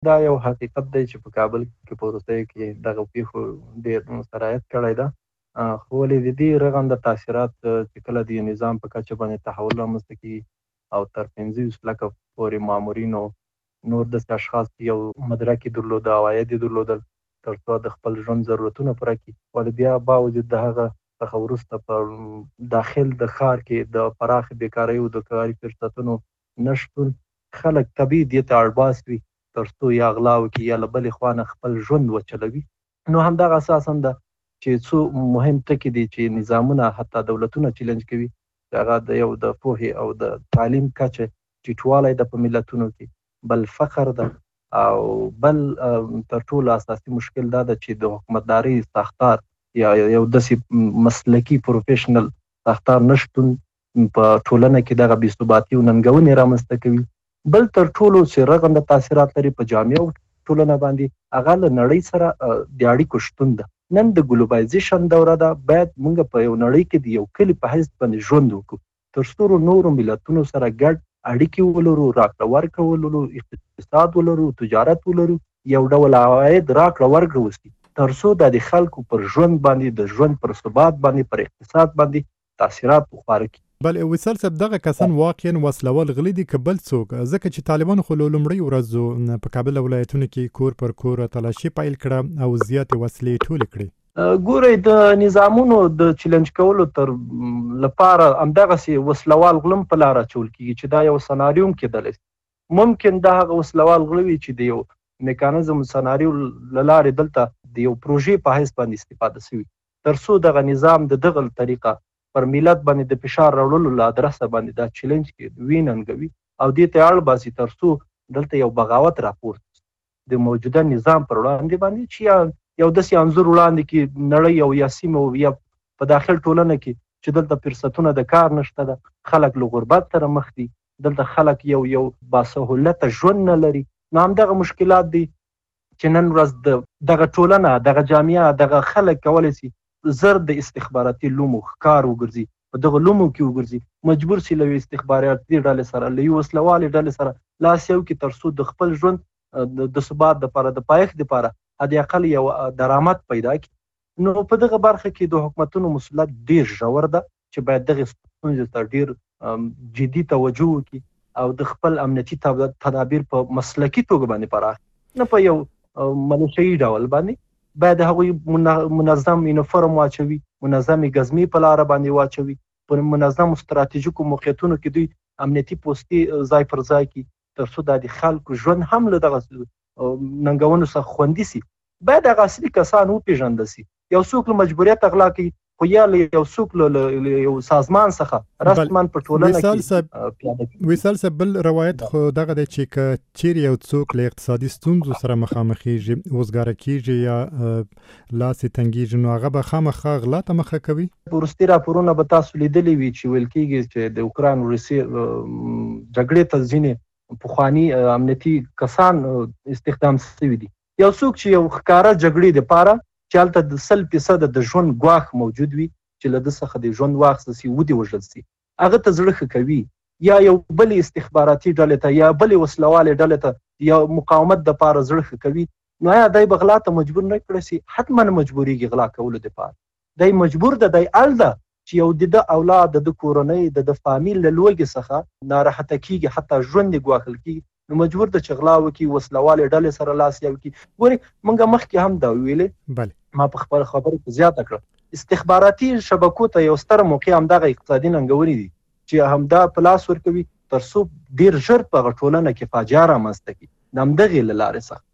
دا یو حقیقت دی چې په کابل کې په وروستیو کې دغه پیښو ډېر سرایت کړی ده. خو ولې د دې رغنده تاثیرات چې کله د نظام په کچه باندې تحول رامنځته کېږي او تر 500 لکه پورې مامورینو نور داسې اشخاص یو مدرک یې درلوده، عواید یې درلودل تر څو د خپل ژوند ضرورتونه پوره کړي، ولې بیا باوجود د هغه څخه وروسته په داخل د ښار کې د پراخې بیکارۍ او د کاري فرصتونو نشتون خلک طبیعي دې ته اړباس وي تر څو یا غلا وکړي یا له بلې خوا نه خپل ژوند وچلوي. نو همدغه اساسا ده چې څو مهم ټکي دي چې نظامونه حتی دولتونه چیلنج کوي، چې هغه د یو د پوهې او د تعلیم کچه ټیټوالی ده په ملتونو کې، بل فقر ده، او بل تر ټولو اساسي مشکل دا ده چې د حکومتدارۍ ساختار یا یو داسې مسلکي پروفیشنل ساختار نشتون په ټولنه کې دغه بې ثباتي او ننګونې رامنځته کوي. بل تر ټولو چې رغنده تاثیرات لري په جامعه او ټولنه باندې هغه له نړۍ سره د اړیکو شتون ده. نن د ګلوبلایزیشن دوره ده، باید موږ په یو نړۍ کې د یو کلي په حیث باندې ژوند وکړو، تر څو نورو ملتونو سره ګډ اړیکې ولرو، راکړه ورکړه ولرو، اقتصاد ولرو، تجارت ولرو، یو ډول عواید راکړه ورکړه وشي، تر څو د خلکو پر ژوند باندې، د ژوند پر ثبات باندې، پر اقتصاد باندې تاثیرات وخواره کړي. بل وصال صاحب، دغه کسان واقعا وسلوال غلي دي که بل څوک؟ ځکه چې طالبانو خو له لومړۍ ورځو په کابل ولایتونو کې کور پر کور تلاشي پیل کړه او زیاتې وسلې ټولې کړې. ګورئ، د نظامونو د چیلنج کولو تر لپاره همدغسې وسلوال غلم په لاره اچول کېږي چې دا یو سناریو کېدلی شي. ممکن دا هغه وسلوال غله وي چې د یو میکانیزم سناریو له لارې دلته د یو پروژې په حیث باندې استفاده شوي، تر څو دغه نظام د دغه طریقه پر ملت باندې د فشار راوړلو له ادرسه باندې دا چیلنج کې ویننګوي او دې ته اړ باسي تر څو دلته یو بغاوت راپورته د موجوده نظام پر وړاندې باندې چې یو داسې انځور وړاندې کې نړۍ او یا سیمه او یا په داخل ټولنه کې چې دلته فرصتونه د کار نشته ده، خلک له غربت سره مخ دي، دلته خلک یو باسهولته ژوند نه لري. نو همدغه مشکلات دي چې نن ورځ دغه ټولنه، دغه جامعه، دغه خلک کولی شي زر د استخباراتي لومو ښکار وګرځي، په دغه لومو کې وګرځي، مجبور شي له استخباراتي ډلې سره، له یو وسلوالې ډلې سره لاس یو کړي تر څو د خپل ژوند د ثبات دپاره، د پایښت دپاره حد اقل یو درآمد پیدا کړي. نو په دغه برخه کې د حکومتونو مسؤلیت ډېر ژور ده چې باید دغې ستونزې ته ډېر جدي توجه وکړي او د خپل امنیتي تدابیر په مسلکي توګه باندې پراخ، نه په یو منشئي ډول باندې، باید هغوی منظم یونیفورم واچوي، منظمې ګزمې په لاره باندې واچوي، په منظم ستراتیژیکو موقعیتونو کې دوی امنیتي پوستې ځای پر ځای کړي تر څو د خلکو ژوند هم له دغه ننګونو څخه خوندي سي. باید هغه اصلي کسان وپېژندل سي. یو څوک له مجبوریت اغلا کوي، خو یا یو څوک له یو سازمان څخه رسماً په ټولنه کې وصال صاحب، بل روایت خو دغه دی چې که چیرې یو څوک له اقتصادي ستونزو سره مخامخېږي، وزګاره کېږي یا لاس یې تنګېږي، نو هغه به خامخا غلا ته مخه کوي. وروستي راپورونه به تاسو لیدلي وي چې ویل کېږي چې د اوکراین روسیې جګړې ته ځینې پخواني امنیتي کسان استخدام شوي دي. یو څوک چې یو ښکاره جګړې دپاره چې هلته د 100% د ژوند ګواښ موجود وي چې له ده څخه د ژوند واخیستل سي، ودې وژل سي، هغه ته زړه ښه کوي، یا یو بلې استخباراتي ډلې ته یا بلې وسلوالې ډلې ته یا مقاومت دپاره زړه ښه کوي، نو آیا دی به غلا ته مجبور نه کړی سي؟ حتما مجبورېږي غلا کولو دپاره. دی مجبور ده، دی اړ ده چې یو د ده اولاد، د ده کورنۍ، د ده فامیل له لوږې څخه ناراحته کېږي، حتی ژوند یې ګواښل کېږي، نو مجبور ده چې غلا وکړي، وسلوالې ډلې سره لاس یو کړي. ګورئ، موږ مخکې هم دا ویلې، ما په خپله خبره کې زیاته کړه، استخباراتي شبکو ته یو ستره موقع همدغه اقتصادي ننګونې دي چې همدا په لاس ورکوي تر څو ډېر ژر په هغه ټولنه کې فاجعه رامنځته کړي د همدغې له لارې څخه.